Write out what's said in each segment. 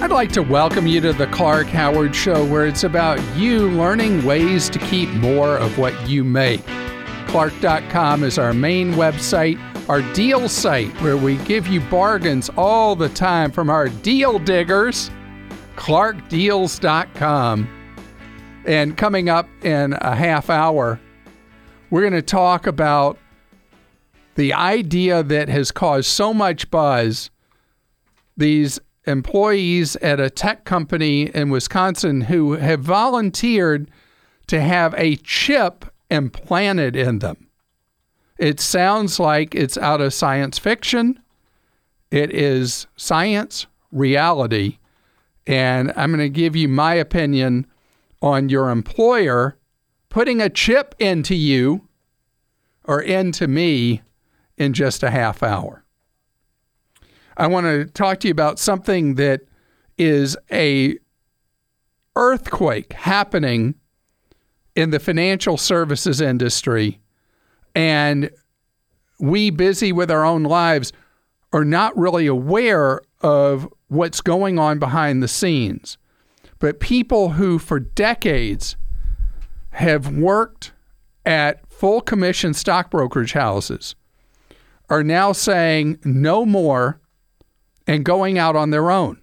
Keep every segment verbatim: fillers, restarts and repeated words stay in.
I'd like to welcome you to the Clark Howard Show, where it's about you learning ways to keep more of what you make. Clark dot com is our main website, our deal site, where we give you bargains all the time from our deal diggers, Clark Deals dot com. And coming up in a half hour, we're going to talk about the idea that has caused so much buzz. These employees at a tech company in Wisconsin who have volunteered to have a chip implanted in them. It sounds like it's out of science fiction. It is science reality. And I'm going to give you my opinion on your employer putting a chip into you or into me in just a half hour. I want to talk to you about something that is a earthquake happening in the financial services industry, and we, busy with our own lives, are not really aware of what's going on behind the scenes. But people who for decades have worked at full commission stock brokerage houses are now saying no more and going out on their own.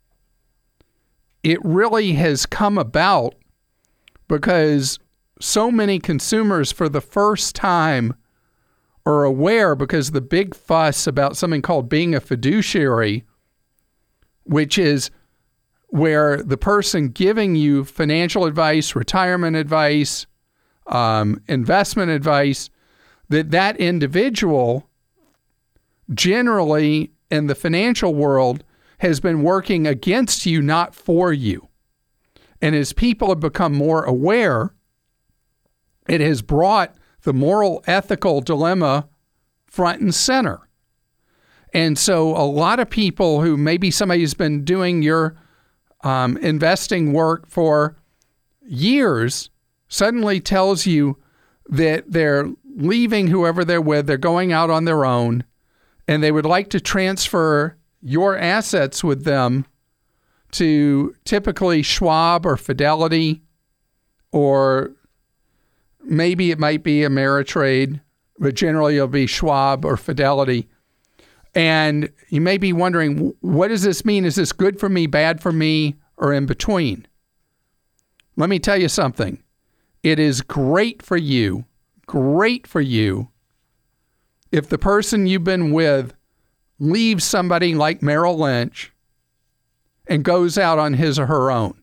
It really has come about because so many consumers for the first time are aware, because of the big fuss about something called being a fiduciary, which is where the person giving you financial advice, retirement advice, um, investment advice, that that individual generally in the financial world has been working against you, not for you. And as people have become more aware, it has brought the moral, ethical dilemma front and center. And so a lot of people who maybe somebody's been doing your um, investing work for years suddenly tells you that they're leaving whoever they're with, they're going out on their own, and they would like to transfer your assets with them to typically Schwab or Fidelity, or maybe it might be Ameritrade, but generally it'll be Schwab or Fidelity. And you may be wondering, what does this mean? Is this good for me, bad for me, or in between? Let me tell you something. It is great for you, great for you, if the person you've been with leaves somebody like Merrill Lynch and goes out on his or her own.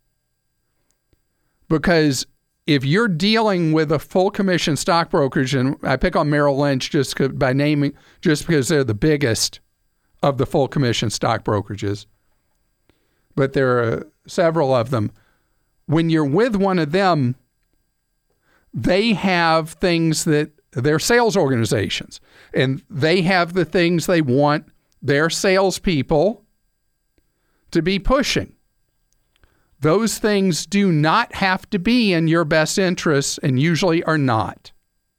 Because if you're dealing with a full commission stock brokerage, and I pick on Merrill Lynch just by naming, just because they're the biggest of the full commission stock brokerages, but there are several of them. When you're with one of them, they have things that they're sales organizations, and they have the things they want their salespeople to be pushing. Those things do not have to be in your best interests, and usually are not.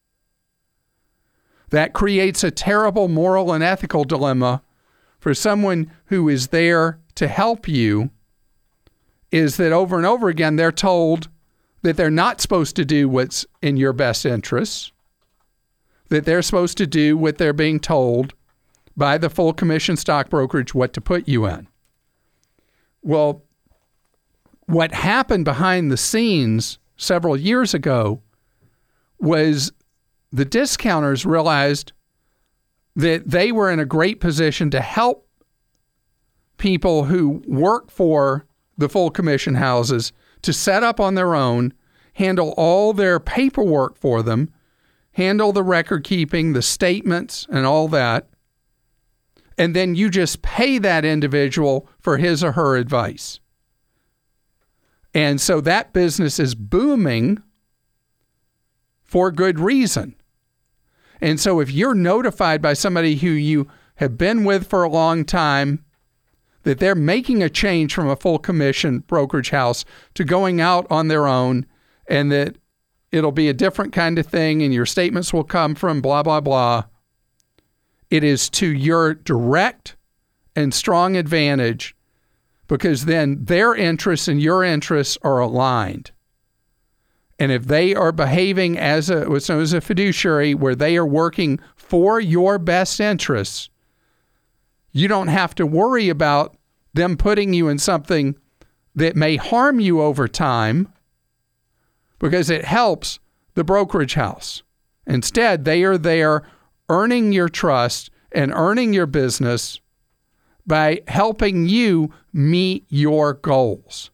That creates a terrible moral and ethical dilemma for someone who is there to help you, is that over and over again they're told that they're not supposed to do what's in your best interests, that they're supposed to do what they're being told by the full commission stock brokerage what to put you in. Well, what happened behind the scenes several years ago was the discounters realized that they were in a great position to help people who work for the full commission houses to set up on their own, handle all their paperwork for them, handle the record keeping, the statements, and all that. And then you just pay that individual for his or her advice. And so that business is booming for good reason. And so if you're notified by somebody who you have been with for a long time that they're making a change from a full commission brokerage house to going out on their own, and that it'll be a different kind of thing and your statements will come from blah, blah, blah, it is to your direct and strong advantage, because then their interests and your interests are aligned. And if they are behaving as a, what's known as a fiduciary, where they are working for your best interests, you don't have to worry about them putting you in something that may harm you over time, because it helps the brokerage house. Instead, they are there earning your trust and earning your business by helping you meet your goals.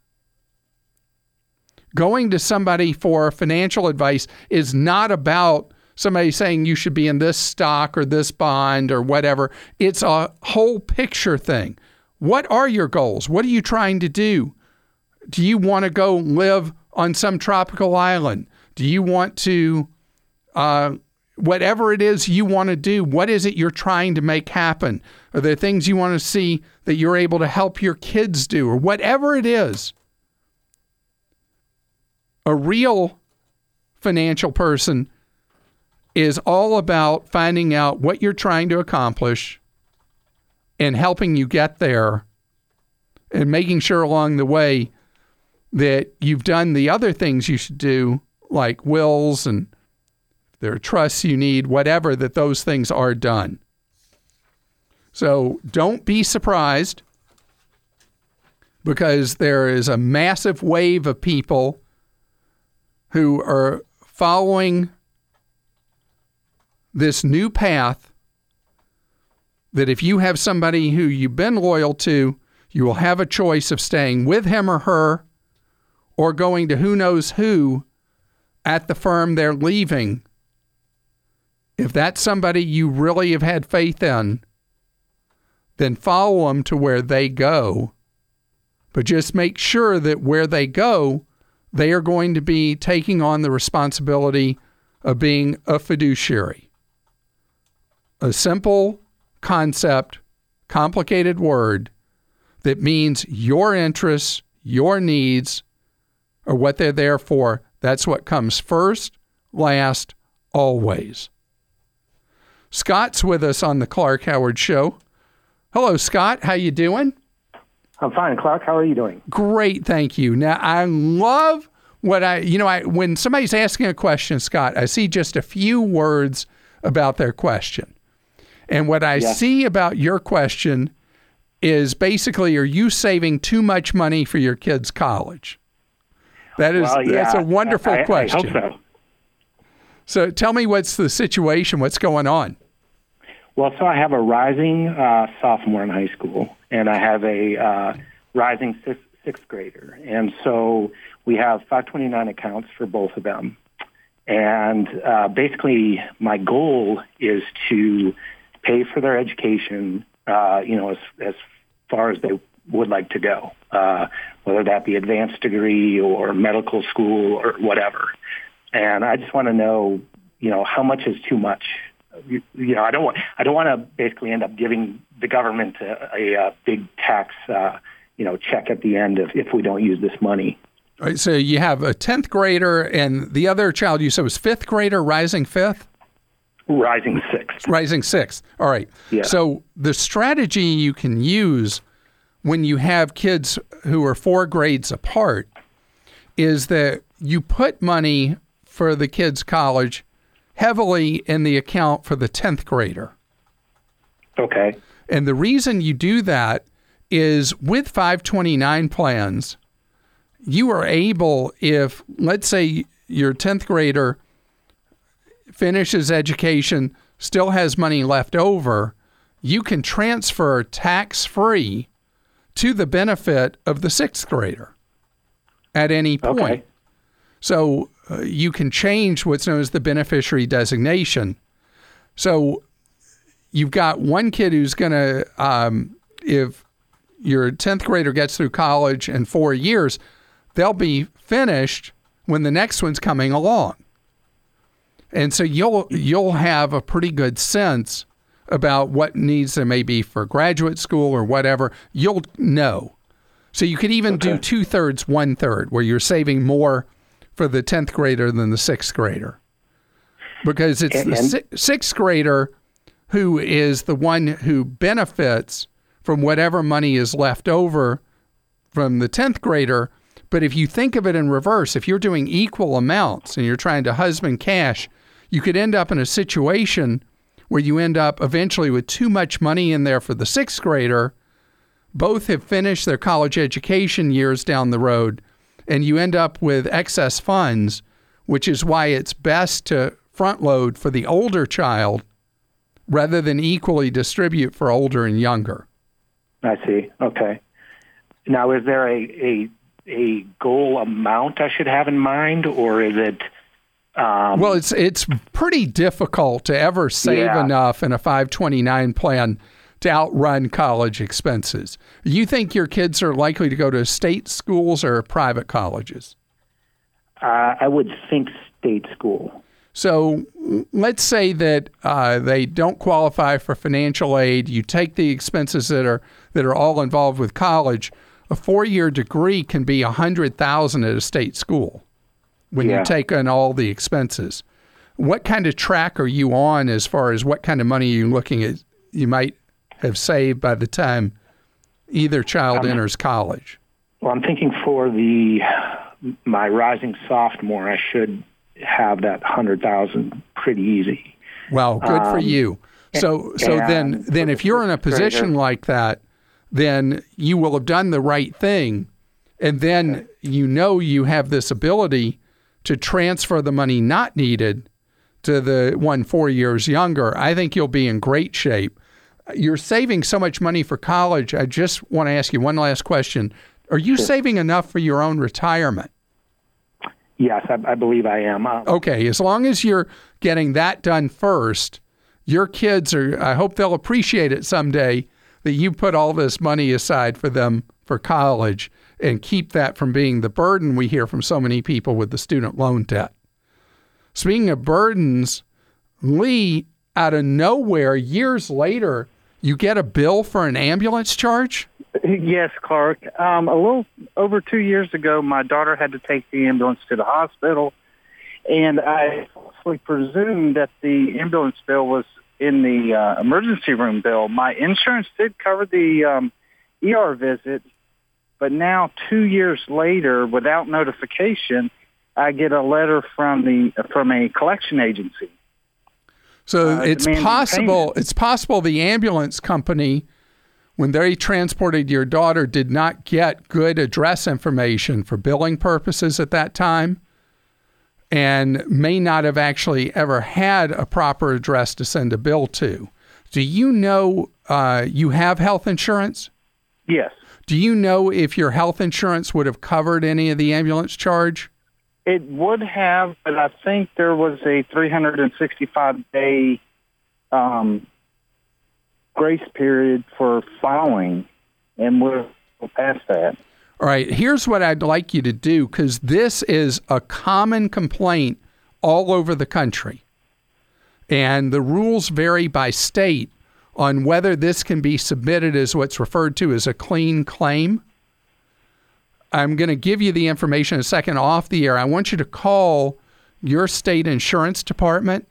Going to somebody for financial advice is not about somebody saying you should be in this stock or this bond or whatever. It's a whole picture thing. What are your goals? What are you trying to do? Do you want to go live on some tropical island? Do you want to, uh, whatever it is you want to do, what is it you're trying to make happen? Are there things you want to see that you're able to help your kids do, or whatever it is? A real financial person is all about finding out what you're trying to accomplish and helping you get there, and making sure along the way that you've done the other things you should do, like wills and if there are trusts you need, whatever, that those things are done. So don't be surprised, because there is a massive wave of people who are following this new path, that if you have somebody who you've been loyal to, you will have a choice of staying with him or her or going to who knows who at the firm they're leaving. If that's somebody you really have had faith in, then follow them to where they go. But just make sure that where they go, they are going to be taking on the responsibility of being a fiduciary. A simple concept, complicated word that means your interests, your needs are what they're there for. That's what comes first, last, always. Scott's with us on the Clark Howard Show. Hello, Scott. How you doing? I'm fine, Clark. How are you doing? Great, thank you. Now, I love what I, you know, I when somebody's asking a question, Scott, I see just a few words about their question. And what I yeah. see about your question is basically, are you saving too much money for your kids' college? That is, well, yeah, that's a wonderful I, question. I hope so. So tell me, what's the situation? What's going on? Well, so I have a rising uh, sophomore in high school, and I have a uh, rising sixth, sixth grader. And so we have five twenty-nine accounts for both of them. And uh, basically, my goal is to pay for their education, uh, you know, as, as far as they would like to go, uh, whether that be advanced degree or medical school or whatever. And I just want to know, you know, how much is too much? You, you know, I don't want I don't want to basically end up giving the government a, a, a big tax, uh, you know, check at the end if, if we don't use this money. All right, so you have a tenth grader, and the other child you said was fifth grader, rising fifth? Rising sixth. Rising sixth. All right. Yeah. So the strategy you can use when you have kids who are four grades apart is that you put money for the kids' college heavily in the account for the tenth grader. Okay. And the reason you do that is with five twenty-nine plans, you are able, if, let's say, your tenth grader finishes education, still has money left over, you can transfer tax-free to the benefit of the sixth grader at any point. Okay. So uh, you can change what's known as the beneficiary designation. So you've got one kid who's going to, um, if your tenth grader gets through college in four years, they'll be finished when the next one's coming along. And so you'll you'll have a pretty good sense about what needs there may be for graduate school or whatever. You'll know. So you could even okay. do two-thirds, one-third, where you're saving more for the tenth grader than the sixth grader. Because it's and, the si- sixth grader who is the one who benefits from whatever money is left over from the tenth grader. But if you think of it in reverse, if you're doing equal amounts and you're trying to husband cash, you could end up in a situation where you end up eventually with too much money in there for the sixth grader. Both have finished their college education years down the road, and you end up with excess funds, which is why it's best to front load for the older child rather than equally distribute for older and younger. I see. Okay. Now, is there a, a, a goal amount I should have in mind, or is it... Um, well, it's it's pretty difficult to ever save yeah. enough in a five twenty-nine plan to outrun college expenses. You think your kids are likely to go to state schools or private colleges? Uh, I would think state school. So let's say that uh, they don't qualify for financial aid. You take the expenses that are that are all involved with college. A four-year degree can be one hundred thousand dollars at a state school when yeah. you take on all the expenses. What kind of track are you on as far as what kind of money you're looking at you might have saved by the time either child um, enters college? Well, I'm thinking for the my rising sophomore, I should have that one hundred thousand dollars pretty easy. Well, good um, for you. So so then then if you're in a position like that, then you will have done the right thing, and then okay. you know you have this ability to transfer the money not needed to the one four years younger. I think you'll be in great shape. You're saving so much money for college. I just want to ask you one last question. Are you sure. saving enough for your own retirement? Yes, I, I believe I am. Um, okay, as long as you're getting that done first, your kids are, I hope they'll appreciate it someday that you put all this money aside for them for college and keep that from being the burden we hear from so many people with the student loan debt. Speaking of burdens, Lee, out of nowhere, years later, you get a bill for an ambulance charge? Yes, Clark. Um, a little over two years ago, my daughter had to take the ambulance to the hospital, and I falsely presumed that the ambulance bill was in the uh, emergency room bill. My insurance did cover the um, E R visit, but now two years later, without notification, I get a letter from the from a collection agency. So uh, it's possible. It's possible the ambulance company, when they transported your daughter, did not get good address information for billing purposes at that time, and may not have actually ever had a proper address to send a bill to. Do you know uh, you have health insurance? Yes. Do you know if your health insurance would have covered any of the ambulance charge? It would have, but I think there was a three hundred sixty-five day um, grace period for filing, and we're past that. All right, here's what I'd like you to do, because this is a common complaint all over the country, and the rules vary by state on whether this can be submitted as what's referred to as a clean claim. I'm going to give you the information in a second off the air. I want you to call your state insurance department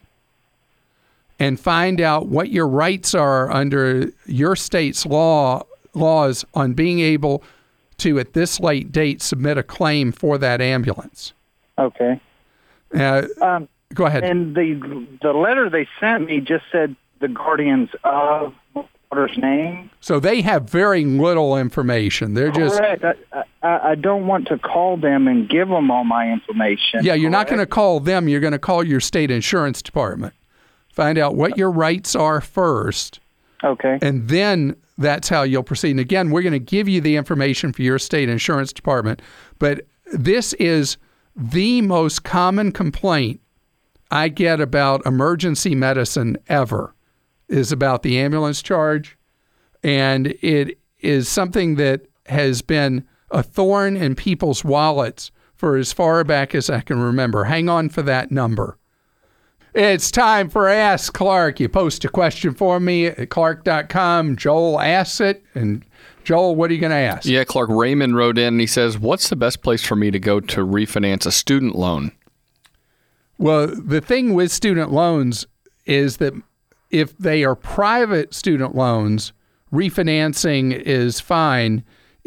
and find out what your rights are under your state's law laws on being able to, at this late date, submit a claim for that ambulance. Okay. Uh, um, go ahead. And the the letter they sent me just said the guardians of my daughter's name. So they have very little information. They're just... Correct. I, I, I don't want to call them and give them all my information. Yeah, you're Correct? not going to call them. You're going to call your state insurance department. Find out what your rights are first. Okay. And then that's how you'll proceed. And again, we're going to give you the information for your state insurance department. But this is the most common complaint I get about emergency medicine ever, is about the ambulance charge. And it is something that has been a thorn in people's wallets for as far back as I can remember. Hang on for that number. It's time for Ask Clark. You post a question for me at clark dot com. Joel asks it. And Joel, what are you going to ask? Yeah, Clark, Raymond wrote in and he says, what's the best place for me to go to refinance a student loan? Well, the thing with student loans is that if they are private student loans, refinancing is fine.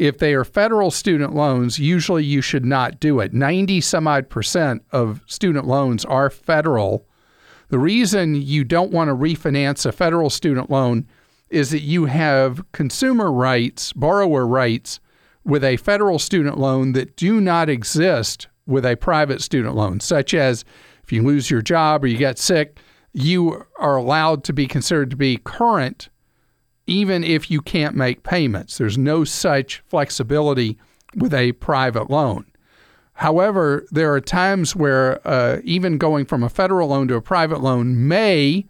If they are federal student loans, usually you should not do it. ninety some odd percent of student loans are federal. The reason you don't want to refinance a federal student loan is that you have consumer rights, borrower rights, with a federal student loan that do not exist with a private student loan, such as if you lose your job or you get sick, you are allowed to be considered to be current even if you can't make payments. There's no such flexibility with a private loan. However, there are times where uh, even going from a federal loan to a private loan may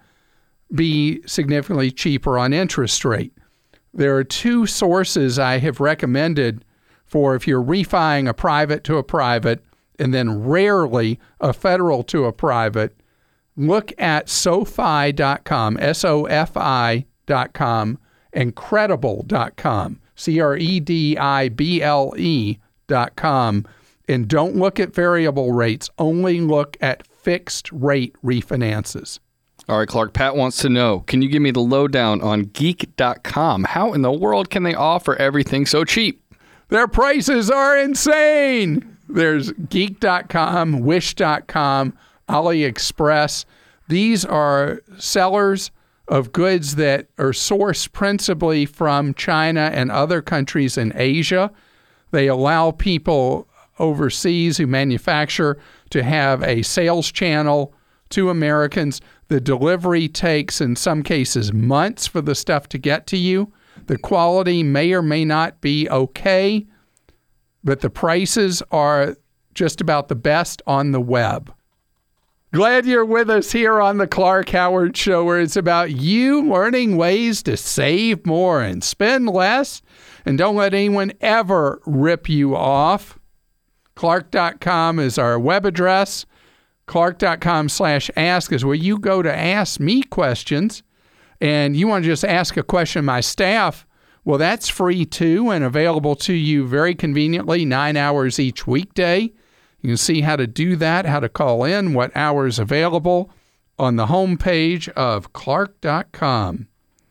be significantly cheaper on interest rate. There are two sources I have recommended for if you're refining a private to a private and then rarely a federal to a private. Look at SoFi dot com, S O F I dot com, and Credible dot com, C R E D I B L E dot com. And don't look at variable rates. Only look at fixed rate refinances. All right, Clark, Pat wants to know, can you give me the lowdown on Geek dot com? How in the world can they offer everything so cheap? Their prices are insane. There's Geek dot com, Wish dot com, AliExpress. These are sellers of goods that are sourced principally from China and other countries in Asia. They allow people overseas who manufacture to have a sales channel to Americans. The delivery takes, in some cases, months for the stuff to get to you. The quality may or may not be okay, but the prices are just about the best on the web. Glad you're with us here on the Clark Howard Show, where it's about you learning ways to save more and spend less, and don't let anyone ever rip you off. Clark dot com is our web address. Clark dot com slash ask is where you go to ask me questions, and you want to just ask a question of my staff. Well, that's free too and available to you very conveniently, nine hours each weekday. You can see how to do that, how to call in, what hours available on the homepage of Clark dot com.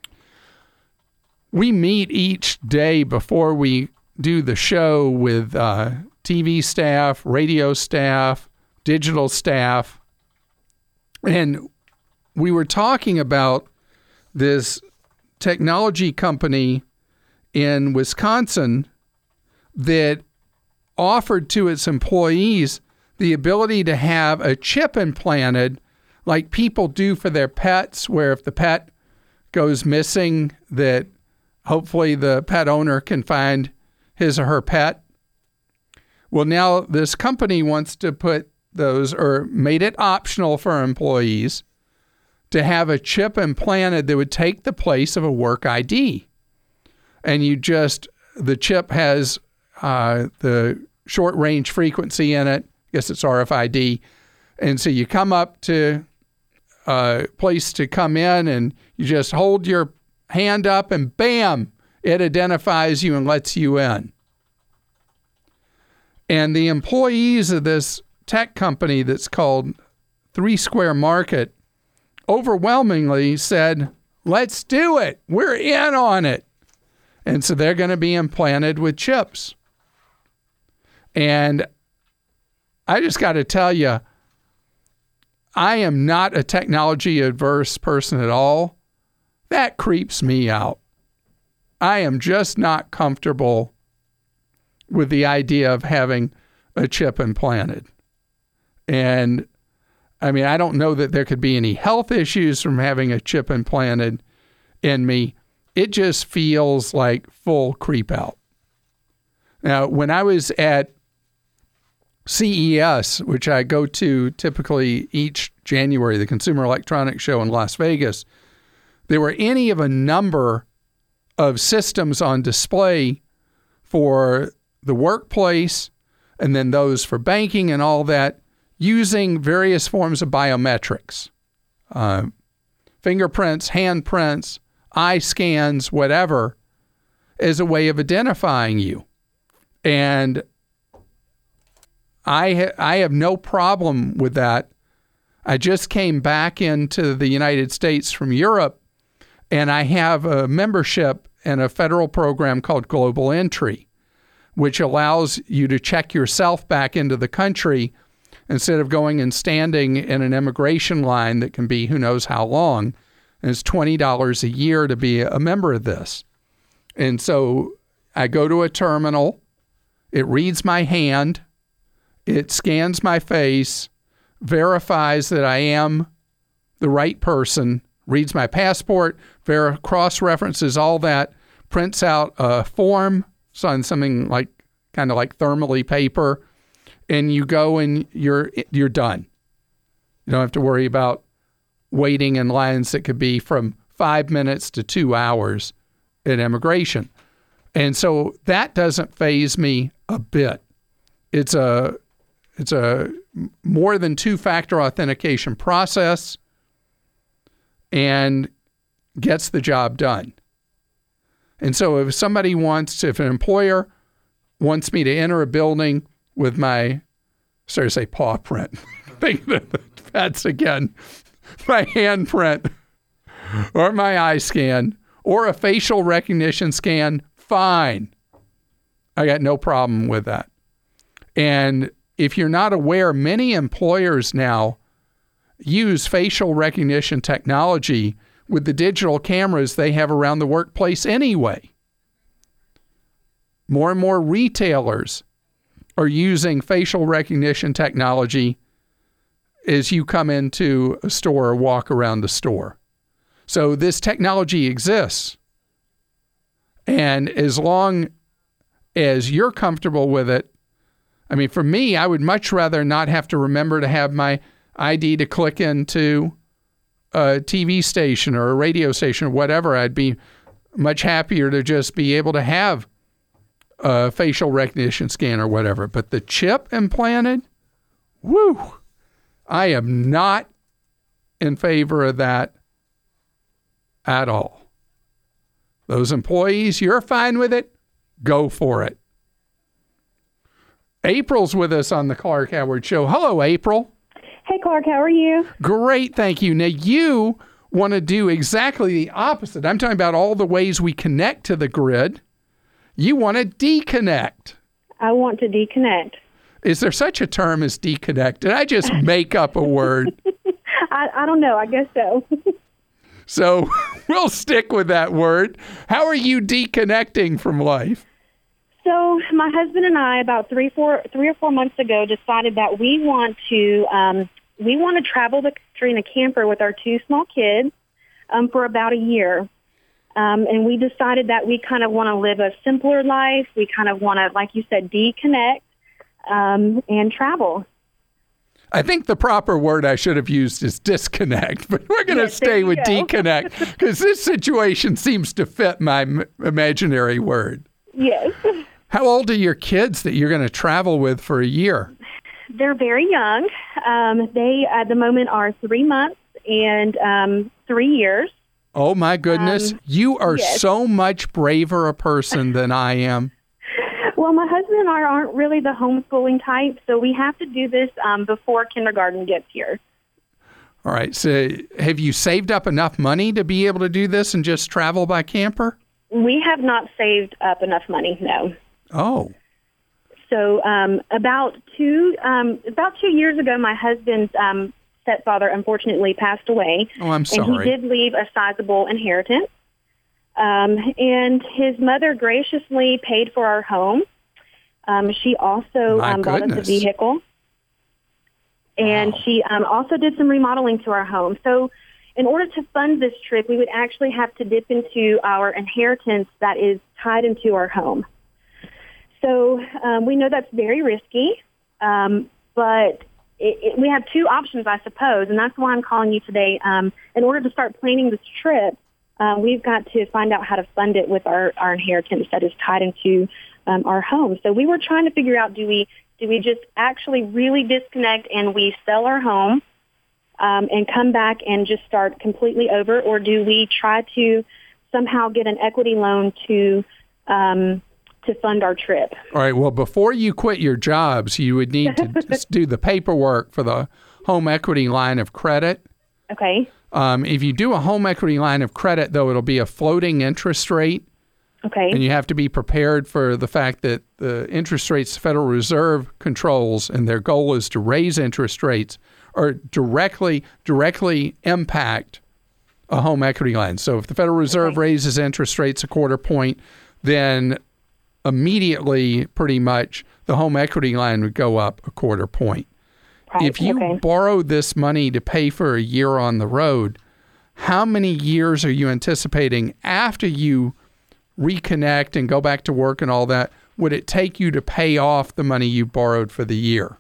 We meet each day before we do the show with uh, T V staff, radio staff, digital staff, and we were talking about this technology company in Wisconsin that offered to its employees the ability to have a chip implanted like people do for their pets, where if the pet goes missing, that hopefully the pet owner can find his or her pet. Well, now this company wants to put those, or made it optional for employees to have a chip implanted that would take the place of a work I D. And you just, the chip has uh, the short range frequency in it. I guess it's R F I D. And so you come up to a place to come in and you just hold your hand up and bam, it identifies you and lets you in. And the employees of this tech company that's called Three Square Market overwhelmingly said, let's do it. We're in on it. And so they're going to be implanted with chips. And I just got to tell you, I am not a technology adverse person at all. That creeps me out. I am just not comfortable with the idea of having a chip implanted. And I mean, I don't know that there could be any health issues from having a chip implanted in me. It just feels like full creep out. Now, when I was at C E S, which I go to typically each January, the Consumer Electronics Show in Las Vegas, there were any of a number of systems on display for the workplace and then those for banking and all that, using various forms of biometrics, uh, fingerprints, handprints, eye scans, whatever, as a way of identifying you. And I ha- I have no problem with that. I just came back into the United States from Europe, and I have a membership in a federal program called Global Entry. which allows you to check yourself back into the country instead of going and standing in an immigration line that can be who knows how long. And it's twenty dollars a year to be a member of this. And so I go to a terminal, it reads my hand, it scans my face, verifies that I am the right person, reads my passport, ver- cross-references all that, prints out a form on something like kind of like thermally paper, and you go and you're you're done. You don't have to worry about waiting in lines that could be from five minutes to two hours at immigration. And so that doesn't faze me a bit. It's a it's a more than two-factor authentication process and gets the job done. And so if somebody wants to, if an employer wants me to enter a building with my, sorry to say paw print, that's again, my handprint or my eye scan or a facial recognition scan, fine. I got no problem with that. And if you're not aware, many employers now use facial recognition technology with the digital cameras they have around the workplace anyway. More and more retailers are using facial recognition technology as you come into a store or walk around the store. So this technology exists. And as long as you're comfortable with it, I mean, for me, I would much rather not have to remember to have my I D to click into a T V station or a radio station or whatever. I'd be much happier to just be able to have a facial recognition scan or whatever. But the chip implanted, woo, I am not in favor of that at all. Those employees, you're fine with it, go for it. April's with us on the Clark Howard Show. Hello, April. Hey, Clark, how are you? Great, thank you. Now, you want to do exactly the opposite. I'm talking about all the ways we connect to the grid. You want to deconnect. I want to deconnect. Is there such a term as deconnect? Did I just make up a word? I, I don't know. I guess so. So we'll stick with that word. How are you deconnecting from life? So my husband and I, about three, four, three or four months ago, decided that we want to um, we want to travel the country in a camper with our two small kids um, for about a year. Um, and we decided that we kind of want to live a simpler life. We kind of want to, like you said, deconnect um, and travel. I think the proper word I should have used is disconnect, but we're going to yes, stay with go. deconnect because this situation seems to fit my m- imaginary word. Yes. How old are your kids that you're going to travel with for a year? They're very young. Um, they, at the moment, are three months and um, three years. Oh, my goodness. Um, you are yes. so much braver a person than I am. Well, my husband and I aren't really the homeschooling type, so we have to do this um, before kindergarten gets here. All right. So have you saved up enough money to be able to do this and just travel by camper? We have not saved up enough money, no. Oh. So um, about two um, about two years ago, my husband's um, stepfather unfortunately passed away. Oh, I'm sorry. And he did leave a sizable inheritance. Um, and his mother graciously paid for our home. Um, she also um, bought us a vehicle. And wow. she um, also did some remodeling to our home. So in order to fund this trip, we would actually have to dip into our inheritance that is tied into our home. So um, we know that's very risky, um, but it, it, we have two options, I suppose, and that's why I'm calling you today. Um, in order to start planning this trip, uh, we've got to find out how to fund it with our, our inheritance that is tied into um, our home. So we were trying to figure out, do we do we just actually really disconnect and we sell our home um, and come back and just start completely over, or do we try to somehow get an equity loan to um, to fund our trip? All right. Well, before you quit your jobs, you would need to just do the paperwork for the home equity line of credit. Okay. Um, if you do a home equity line of credit, though, it'll be a floating interest rate. Okay. And you have to be prepared for the fact that the interest rates the Federal Reserve controls, and their goal is to raise interest rates, or directly directly impact a home equity line. So if the Federal Reserve Okay. raises interest rates a quarter point, then immediately, pretty much, the home equity line would go up a quarter point. Right. If you okay. borrow this money to pay for a year on the road, how many years are you anticipating after you reconnect and go back to work and all that, would it take you to pay off the money you borrowed for the year?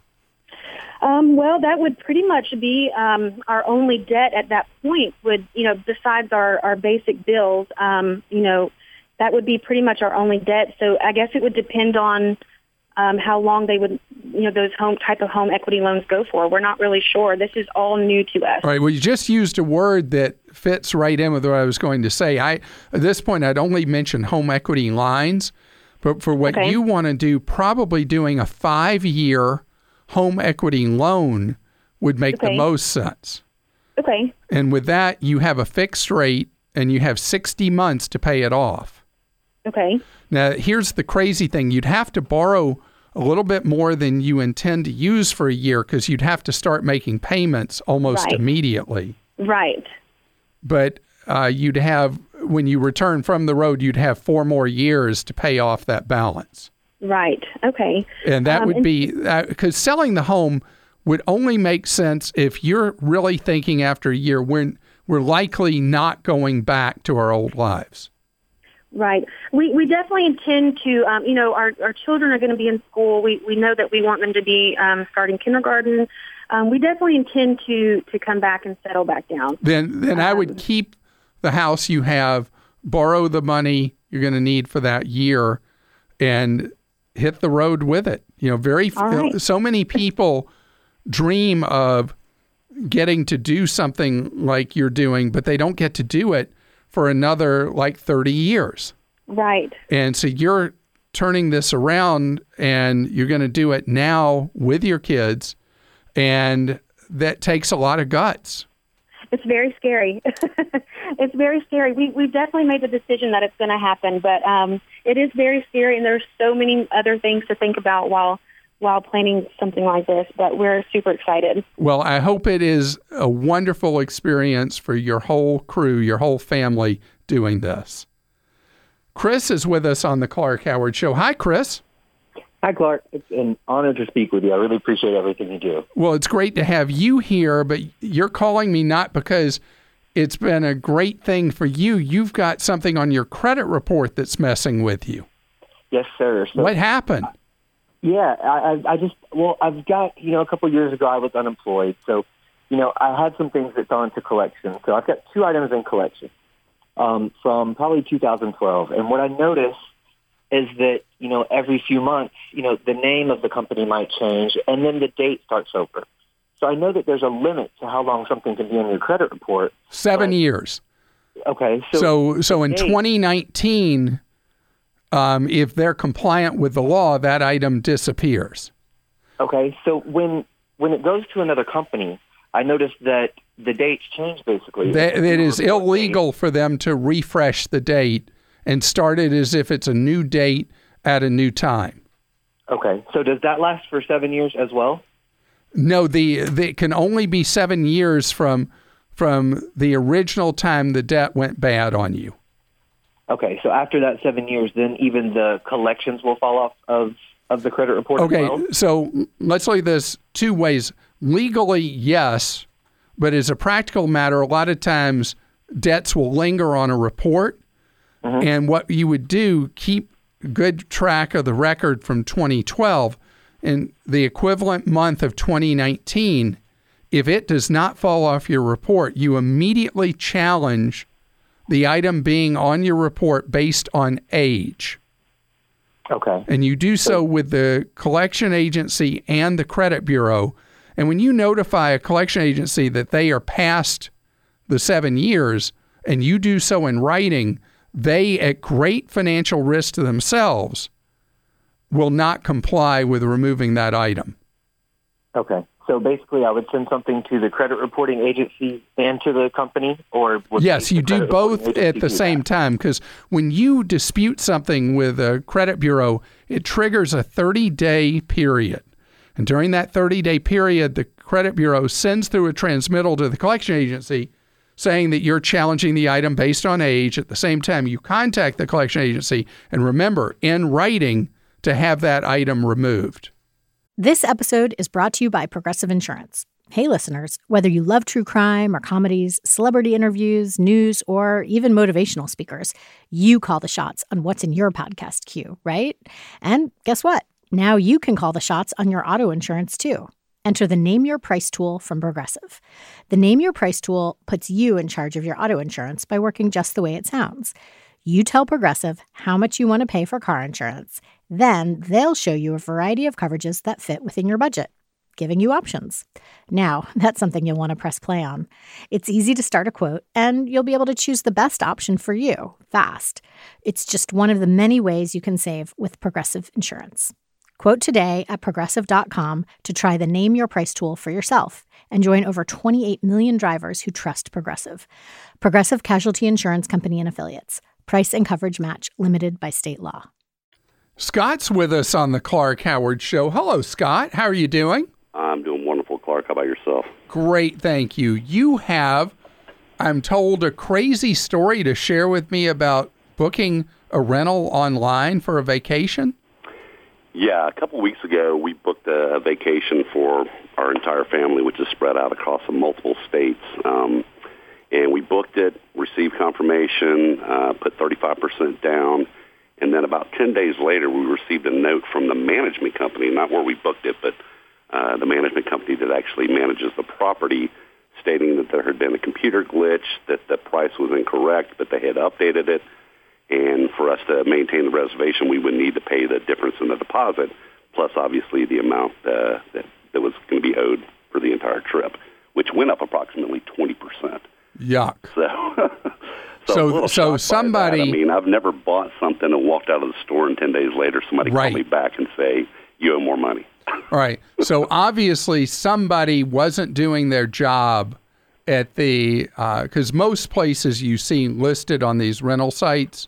Um, well, that would pretty much be um, our only debt at that point. Would you know, besides our, our basic bills, um, you know, that would be pretty much our only debt. So I guess it would depend on um, how long they would, you know, those home type of home equity loans go for. We're not really sure. This is all new to us. All right. Well, you just used a word that fits right in with what I was going to say. I at this point, I'd only mention home equity lines, but for what Okay. you want to do, probably doing a five-year home equity loan would make the Okay. most sense. Okay. And with that, you have a fixed rate, and you have sixty months to pay it off. Okay. Now, here's the crazy thing. You'd have to borrow a little bit more than you intend to use for a year because you'd have to start making payments almost Right. immediately. Right. But uh, you'd have, when you return from the road, you'd have four more years to pay off that balance. Right. Okay. And that Um, would and- be, because selling the home would only make sense if you're really thinking after a year, we're, we're likely not going back to our old lives. Right. We we definitely intend to, um, you know, our, our children are going to be in school. We we know that we want them to be um, starting kindergarten. Um, we definitely intend to, to come back and settle back down. Then then I would Um, keep the house you have, borrow the money you're going to need for that year, and hit the road with it. You know, very All right. so many people dream of getting to do something like you're doing, but they don't get to do it for another like thirty years. Right. And so you're turning this around, and you're going to do it now with your kids, and that takes a lot of guts. It's very scary. It's very scary. We we've definitely made the decision that it's going to happen, but um, it is very scary, and there's so many other things to think about while while planning something like this. But we're super excited. Well, I hope it is a wonderful experience for your whole crew, your whole family doing this. Chris is with us on the Clark Howard Show. Hi, Chris. Hi, Clark. It's an honor to speak with you. I really appreciate everything you do. Well, it's great to have you here, but you're calling me not because it's been a great thing for you. You've got something on your credit report that's messing with you. Yes, sir. So, What happened? Yeah, I, I I just, well, I've got, you know, a couple of years ago I was unemployed. So, you know, I had some things that fell into collection. So I've got two items in collection um, from probably two thousand twelve. And what I noticed is that, you know, every few months, you know, the name of the company might change and then the date starts over. So I know that there's a limit to how long something can be on your credit report. Seven But- years. Okay. So, So, so in date- twenty nineteen, um, if they're compliant with the law, that item disappears. Okay, so when when it goes to another company, I noticed that the dates change basically. That, it is illegal for them to refresh the date and start it as if it's a new date at a new time. Okay, so does that last for seven years as well? No, the, the it can only be seven years from from the original time the debt went bad on you. Okay, so after that seven years, then even the collections will fall off of, of the credit report Okay, as well? so let's look at this two ways. Legally, yes, but as a practical matter, a lot of times debts will linger on a report. Mm-hmm. And what you would do, keep good track of the record from twenty twelve and the equivalent month of twenty nineteen. If it does not fall off your report, you immediately challenge the item being on your report based on age. Okay. And you do so with the collection agency and the credit bureau. And when you notify a collection agency that they are past the seven years, and you do so in writing, they, at great financial risk to themselves, will not comply with removing that item. Okay. So basically, I would send something to the credit reporting agency and to the company, or would yes, you do both at the same that? time, because when you dispute something with a credit bureau, it triggers a thirty-day period. And during that thirty-day period, the credit bureau sends through a transmittal to the collection agency saying that you're challenging the item based on age. At the same time, you contact the collection agency and remember, in writing, to have that item removed. This episode is brought to you by Progressive Insurance. Hey, listeners, whether you love true crime or comedies, celebrity interviews, news, or even motivational speakers, you call the shots on what's in your podcast queue, right? And guess what? Now you can call the shots on your auto insurance, too. Enter the Name Your Price tool from Progressive. The Name Your Price tool puts you in charge of your auto insurance by working just the way it sounds. You tell Progressive how much you want to pay for car insurance. Then they'll show you a variety of coverages that fit within your budget, giving you options. Now, that's something you'll want to press play on. It's easy to start a quote, and you'll be able to choose the best option for you fast. It's just one of the many ways you can save with Progressive Insurance. Quote today at progressive dot com to try the Name Your Price tool for yourself and join over twenty-eight million drivers who trust Progressive. Progressive Casualty Insurance Company and Affiliates. Price and coverage match limited by state law. Scott's with us on the Clark Howard Show. Hello, Scott. How are you doing? I'm doing wonderful, Clark. How about yourself? Great, thank you. You have, I'm told, a crazy story to share with me about booking a rental online for a vacation? Yeah, a couple weeks ago, we booked a, a vacation for our entire family, which is spread out across multiple states. Um, and we booked it, received confirmation, uh, put thirty-five percent down. And then about ten days later, we received a note from the management company, not where we booked it, but uh, the management company that actually manages the property, stating that there had been a computer glitch, that the price was incorrect, but they had updated it. And for us to maintain the reservation, we would need to pay the difference in the deposit, plus obviously the amount uh, that, that was going to be owed for the entire trip, which went up approximately twenty percent. Yuck. So... So, so, so somebody... I mean, I've never bought something and walked out of the store and ten days later somebody right. called me back and say, you owe more money. All right. So obviously somebody wasn't doing their job at the... Because uh, most places you see listed on these rental sites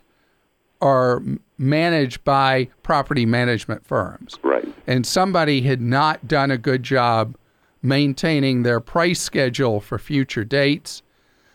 are managed by property management firms. Right. And somebody had not done a good job maintaining their price schedule for future dates.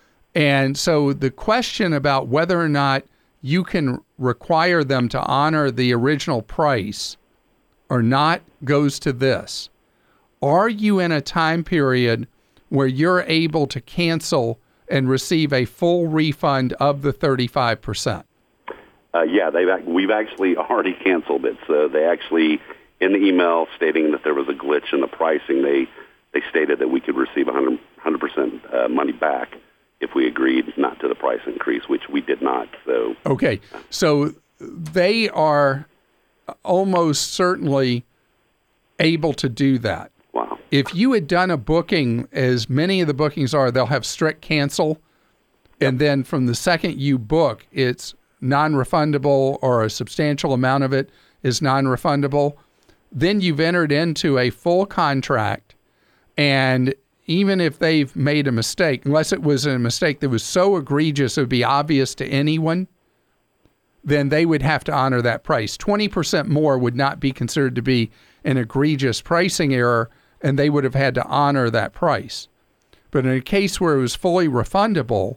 And so the question about whether or not you can require them to honor the original price or not goes to this. Are you in a time period where you're able to cancel and receive a full refund of the thirty-five percent? Uh, yeah, they've, we've actually already canceled it. So they actually, in the email stating that there was a glitch in the pricing, they, they stated that we could receive one hundred percent uh, money back if we agreed not to the price increase, which we did not. So okay, so they are almost certainly able to do that. Wow. If you had done a booking, as many of the bookings are, they'll have strict cancel, yep. and then from the second you book, it's non-refundable or a substantial amount of it is non-refundable. Then you've entered into a full contract, and even if they've made a mistake, unless it was a mistake that was so egregious it would be obvious to anyone, then they would have to honor that price. twenty percent more would not be considered to be an egregious pricing error, and they would have had to honor that price. But in a case where it was fully refundable,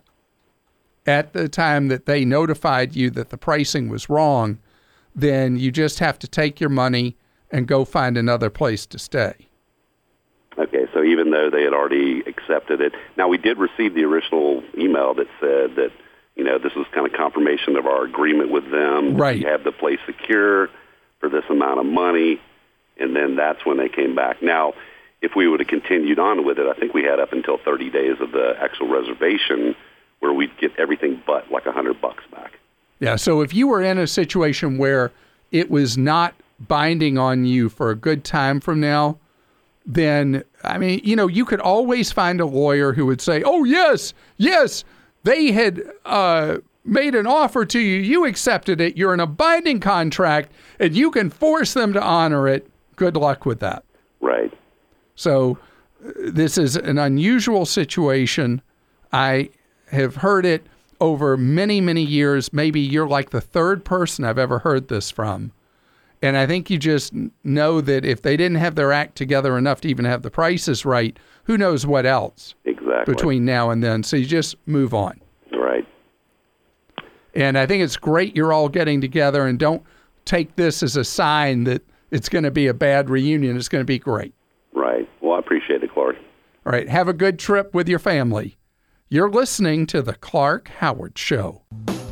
at the time that they notified you that the pricing was wrong, then you just have to take your money and go find another place to stay. Okay, so even though they had already accepted it, now we did receive the original email that said that, you know, this was kind of confirmation of our agreement with them. Right. We have the place secure for this amount of money, and then that's when they came back. Now, if we would have continued on with it, I think we had up until thirty days of the actual reservation where we'd get everything but like a hundred bucks back. Yeah, so if you were in a situation where it was not binding on you for a good time from now, then, I mean, you know, you could always find a lawyer who would say, oh, yes, yes, they had uh, made an offer to you, you accepted it, you're in a binding contract, and you can force them to honor it. Good luck with that. Right. So this is an unusual situation. I have heard it over many, many years. Maybe you're like the third person I've ever heard this from. And I think you just know that if they didn't have their act together enough to even have the prices right, who knows what else exactly between now and then. So you just move on. Right. And I think it's great you're all getting together, and don't take this as a sign that it's going to be a bad reunion. It's going to be great. Right. Well, I appreciate it, Clark. All right. Have a good trip with your family. You're listening to The Clark Howard Show.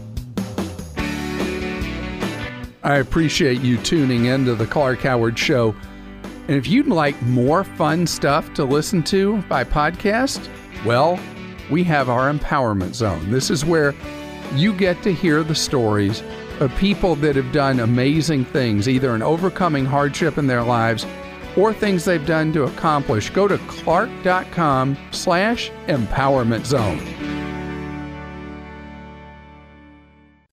I appreciate you tuning in to The Clark Howard Show. And if you'd like more fun stuff to listen to by podcast, well, we have our Empowerment Zone. This is where you get to hear the stories of people that have done amazing things, either in overcoming hardship in their lives or things they've done to accomplish. Go to clark.com slash empowerment zone.